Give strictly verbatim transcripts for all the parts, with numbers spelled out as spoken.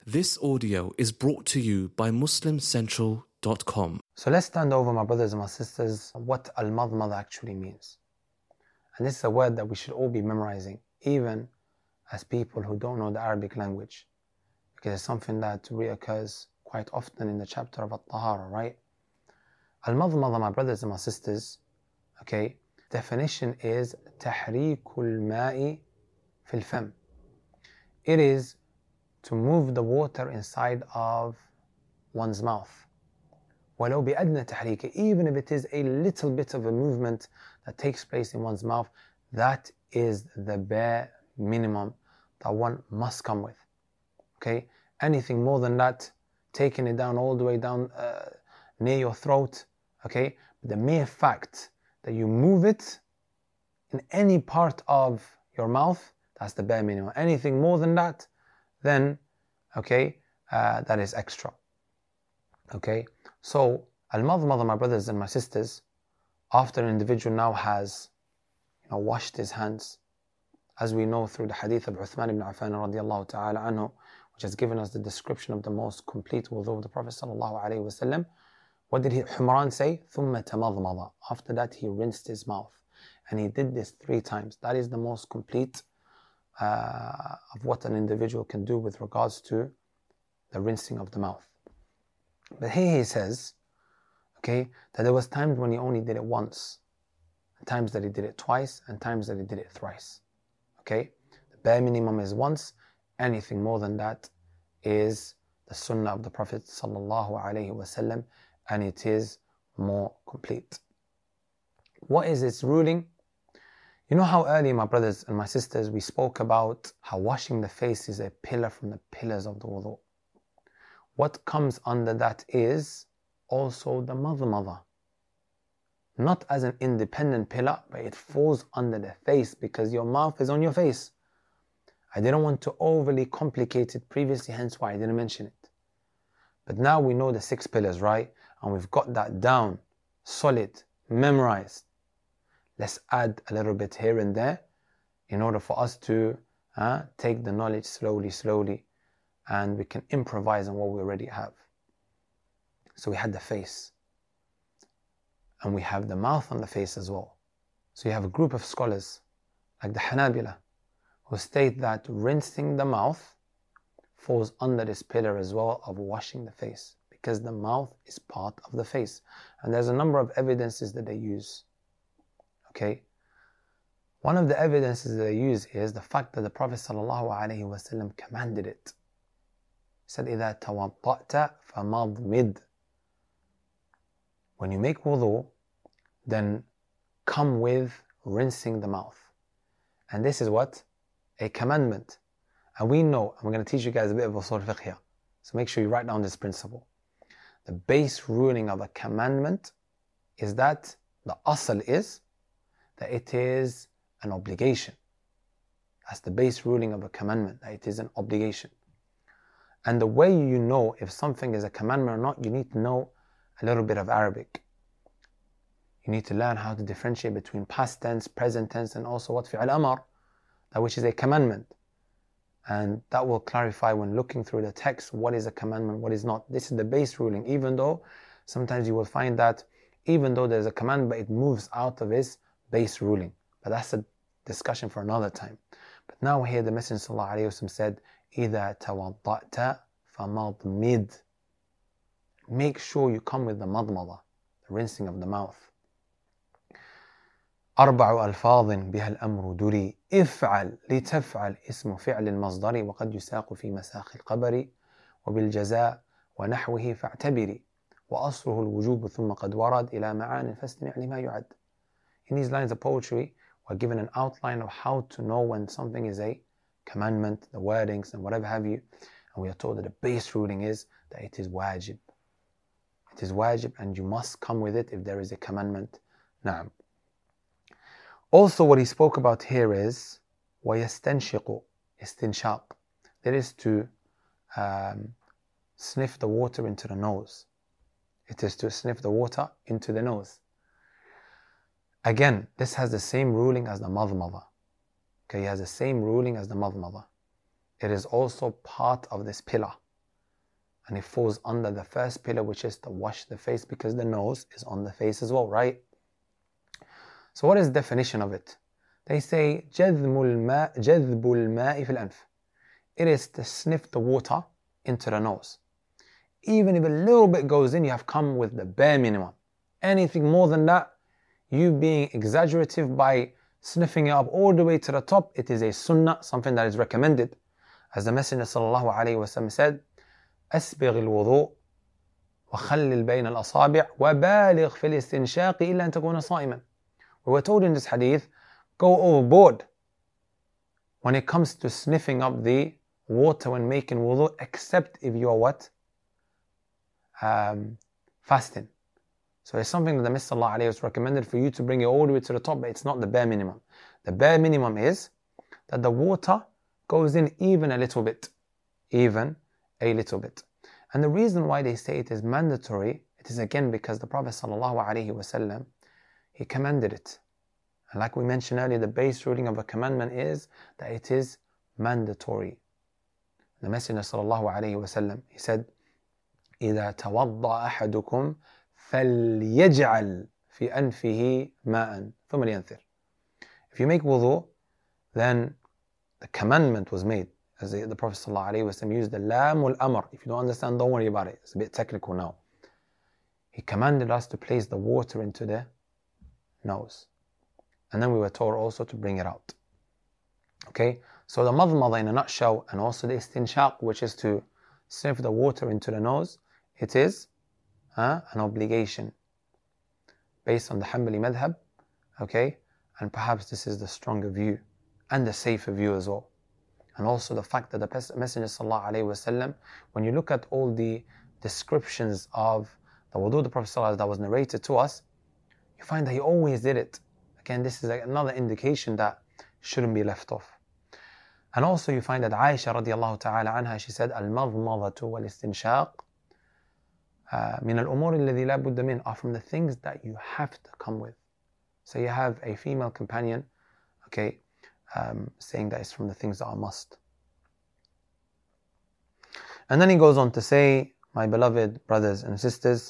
This audio is brought to you by muslim central dot com. So let's stand over, my brothers and my sisters, what al-madmada actually means. And this is a word that we should all be memorizing, even as people who don't know the Arabic language, because it's something that reoccurs quite often in the chapter of al-tahara, right? Al-madmada, my brothers and my sisters, okay, definition is tahreekul ma'i fil fam. It is to move the water inside of one's mouth. وَلَوْ بِأَدْنَى تَحْرِيكِ, even if it is a little bit of a movement that takes place in one's mouth, that is the bare minimum that one must come with. Okay? Anything more than that, taking it down all the way down uh, near your throat, okay? The mere fact that you move it in any part of your mouth, that's the bare minimum. Anything more than that, then, okay, uh, that is extra. Okay, so al-madmada, my brothers and my sisters, after an individual now has, you know, washed his hands, as we know through the hadith of Uthman ibn Affan radiallahu ta'ala anhu, which has given us the description of the most complete wudu of the Prophet sallallahu alaihi wasallam. What did he, Humran say? ثُمَّ تَمَضْمَضَ. After that he rinsed his mouth, and he did this three times. That is the most complete Uh, of what an individual can do with regards to the rinsing of the mouth. But here he says, okay, that there was times when he only did it once, and times that he did it twice, and times that he did it thrice. Okay, the bare minimum is once. Anything more than that is the sunnah of the Prophet sallallahu alaihi wasallam, and it is more complete. What is its ruling? You know how earlier, my brothers and my sisters, we spoke about how washing the face is a pillar from the pillars of the wudu. What comes under that is also the madmada. Not as an independent pillar, but it falls under the face because your mouth is on your face. I didn't want to overly complicate it previously, hence why I didn't mention it. But now we know the six pillars, right? And we've got that down, solid, memorized. Let's add a little bit here and there in order for us to uh, take the knowledge slowly, slowly, and we can improvise on what we already have. So we had the face, and we have the mouth on the face as well. So you have a group of scholars, like the Hanabila, who state that rinsing the mouth falls under this pillar as well of washing the face, because the mouth is part of the face. And there's a number of evidences that they use. Okay, one of the evidences that they use is the fact that the Prophet ﷺ commanded it. He said, إِذَا تَوَضَّأْتَ فَمَضْمِدْ. When you make wudu, then come with rinsing the mouth. And this is what? A commandment. And we know, and we're going to teach you guys a bit of usul fiqh here. So make sure you write down this principle. The base ruling of a commandment is that the asl is that it is an obligation. That's the base ruling of a commandment, that it is an obligation. And the way you know if something is a commandment or not, you need to know a little bit of Arabic. You need to learn how to differentiate between past tense, present tense, and also what fi'al amar, that which is a commandment. And that will clarify when looking through the text what is a commandment, what is not. This is the base ruling, even though sometimes you will find that even though there's a command, but it moves out of its base ruling. But that's a discussion for another time. But now here the Messenger sallallahu alaihi wasallam said, إِذَا تَوَضَّأْتَ فَمَضْمِدْ. Make sure you come with the madmada, the rinsing of the mouth. أربع ألفاظ بها الأمر دري افعل لتفعل اسم فعل المصدر وقد يساق في مساق القبر وبالجزاء ونحوه فاعتبري وأصله الوجوب ثم قد ورد إلى معان فاستمع لما يعد. In these lines of poetry, we're given an outline of how to know when something is a commandment, the wordings and whatever have you. And we are told that the base ruling is that it is wajib. It is wajib and you must come with it if there is a commandment. Na'am. Also what he spoke about here is وَيَسْتَنْشِقُ istinshaq. That is to um, sniff the water into the nose. It is to sniff the water into the nose. Again, this has the same ruling as the madmada. Okay, it has the same ruling as the madmada. It is also part of this pillar. and it falls under the first pillar, which is to wash the face, because the nose is on the face as well, right? So what is the definition of it? They say جذب الماء جذب الماء في الأنف. It is to sniff the water into the nose. Even if a little bit goes in, you have come with the bare minimum. Anything more than that, you being exaggerative by sniffing it up all the way to the top, it is a sunnah, something that is recommended. As the Messenger sallallahu alayhi wa sallam said, أسبغ الوضوء وخلل بين الأصابع وبالغ في الاستنشاق إلا أن تكون صائما. We were told in this hadith, go overboard when it comes to sniffing up the water when making wudu, except if you are what? Um, fasting. So it's something that the Messenger sallallahu alayhi wa sallam has recommended for you to bring it all the way to the top, but it's not the bare minimum. The bare minimum is that the water goes in even a little bit. Even a little bit. And the reason why they say it is mandatory, it is again because the Prophet sallallahu alaihi wasallam, he commanded it. And like we mentioned earlier, the base ruling of a commandment is that it is mandatory. The Messenger sallallahu alaihi wasallam, he said, إذا توضأ أحدكم فليجعل في أنفه ماء ثم لينثر. If you make wudu, then the commandment was made. As the, the Prophet ﷺ used the lam wal amr. If you don't understand, don't worry about it. It's a bit technical now. He commanded us to place the water into the nose. And then we were told also to bring it out. Okay, so the madmada in a nutshell, and also the istinshaq, which is to sniff the water into the nose, it is uh, an obligation based on the Hanbali madhab. Okay, and perhaps this is the stronger view and the safer view as well. And also the fact that the Messenger sallallahu alaihi wasallam, when you look at all the descriptions of the wudu, the Prophet sallallahu that was narrated to us, you find that he always did it. Again, this is another indication that shouldn't be left off. And also you find that Aisha radiallahu ta'ala anha, she said, al-madmadatu wal-istinshaq min al-umur alladhi la budda min, are from the things that you have to come with. So you have a female companion, okay, Um, saying that it's from the things that are must. And then he goes on to say, my beloved brothers and sisters,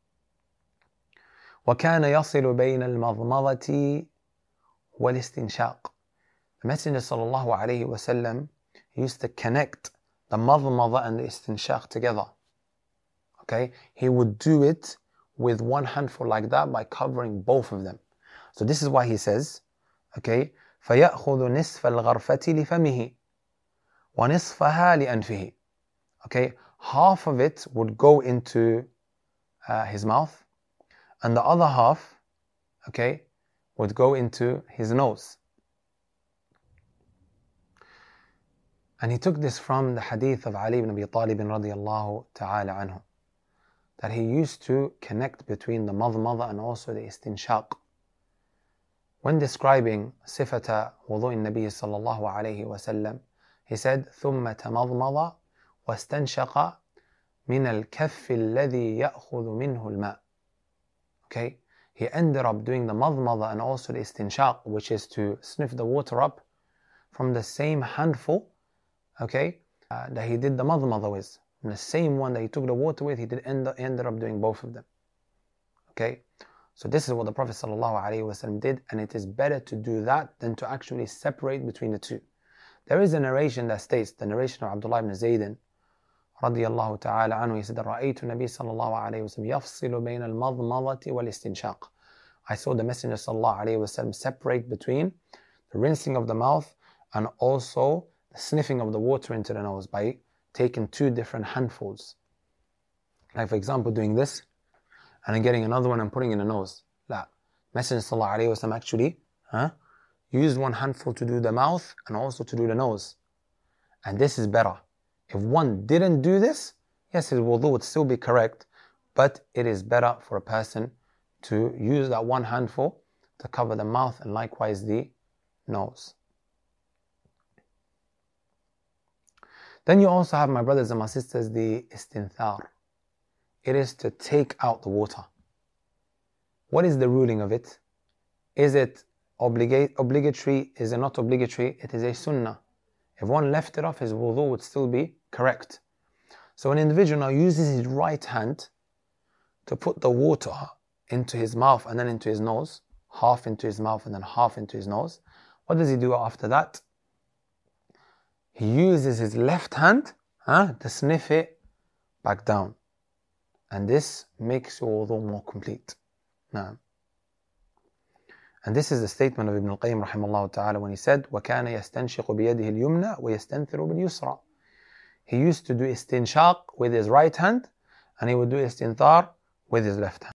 وَكَانَ يَصِلُ بَيْنَ الْمَضْمَضَةِ وَالْإِسْتِنْشَاقِ. The Messenger sallallahu alayhi wa sallam used to connect the madmada and the istinshaq together. Okay, he would do it with one handful like that by covering both of them. So this is why he says, okay, فَيَأْخُذُ نِصْفَ الْغَرْفَةِ لِفَمِهِ وَنِصْفَهَا لِأَنْفِهِ. Okay, half of it would go into uh, his mouth, and the other half, okay, would go into his nose. And he took this from the hadith of Ali ibn Abi Talib radiyallahu ta'ala anhu, that he used to connect between the madmada and also the istinshaq. When describing صفة وضوء النبي صلى الله عليه وسلم, he said, ثم تمضمض واستنشق من الكف الذي يأخذ منه الماء. Okay, he ended up doing the madmada and also the istinshaq, which is to sniff the water up from the same handful, okay, uh, that he did the madmada with. And the same one that he took the water with, he did end, ended up doing both of them. Okay. So this is what the Prophet ﷺ did, and it is better to do that than to actually separate between the two. There is a narration that states, the narration of Abdullah ibn Zaydin radiyallahu ta'ala anhu, he said, رَأَيْتُ النَّبِيَّ صَلَّى اللَّهُ عَلَيْهِ وَسَلَّمَ يَفْصِلُ بَيْنَ الْمَضْمَضَةِ وَالْإِسْتِنْشَاقِ. I saw the Messenger sallallahu alayhi wa sallam separate between the rinsing of the mouth and also the sniffing of the water into the nose by taking two different handfuls. Like for example, doing this, and then getting another one and putting in the nose. La. Messenger sallallahu alayhi wa sallam actually huh, used one handful to do the mouth and also to do the nose. And this is better. If one didn't do this, yes, his wudu would still be correct, but it is better for a person to use that one handful to cover the mouth and likewise the nose. Then you also have, my brothers and my sisters, the istinthar. It is to take out the water. What is the ruling of it? Is it obligate, obligatory? Is it not obligatory? It is a sunnah. If one left it off, his wudu would still be correct. So an individual now uses his right hand to put the water into his mouth and then into his nose, half into his mouth and then half into his nose. What does he do after that? He uses his left hand huh, to sniff it back down. And this makes your wudu more complete. Now, and this is the statement of Ibn al-Qayyim rahimahullah ta'ala when he said, وَكَانَ يَسْتَنْشِقُ بِيَدِهِ الْيُمْنَى وَيَسْتَنْثِرُ بِالْيُسْرَى. He used to do istinshaq with his right hand and he would do istinthar with his left hand.